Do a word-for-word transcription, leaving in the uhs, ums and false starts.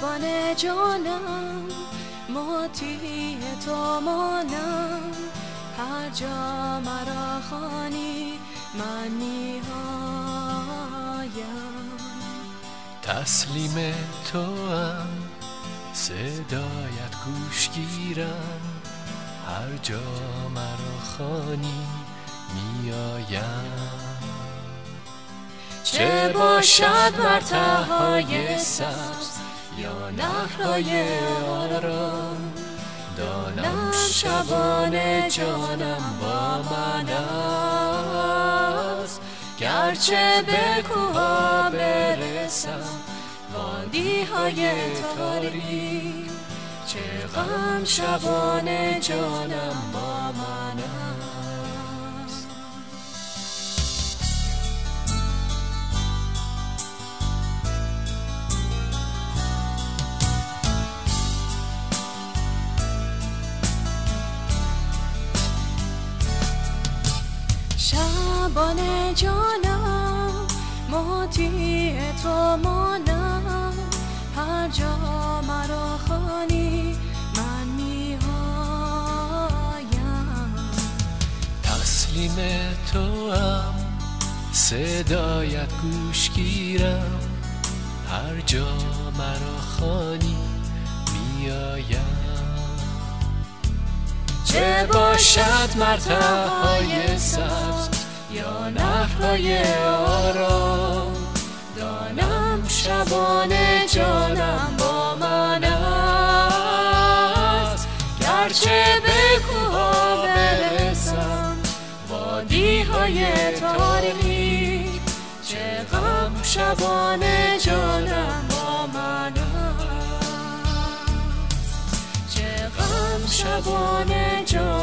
شبانه جانم موتی تو مانم، هر جا مرا خوانی من میایم. تسلیم توام صدایت گوش گیرم، هر جا مرا خوانی میایم. چه باشد مرتهای سبز یا نهرهای آرام، دانم شبانه جانم با من است. گرچه به کوها برسم وادی های تاریک، چه غم شبانه جانم با من است. شبانه جانم موتی تو مانم، هر جا مرا خوانی من میایم. تسلیم توام صدایت گوش گیرم، هر جا مرا خوانی میایم. چه باشد مرتهای سبز یا نهرهای آرام، دانم شبانه جانم با من است. گرچه به کوها برسم وادی های تاریک، چه غم شبانه جانم با من است. چه غم شبانه جانم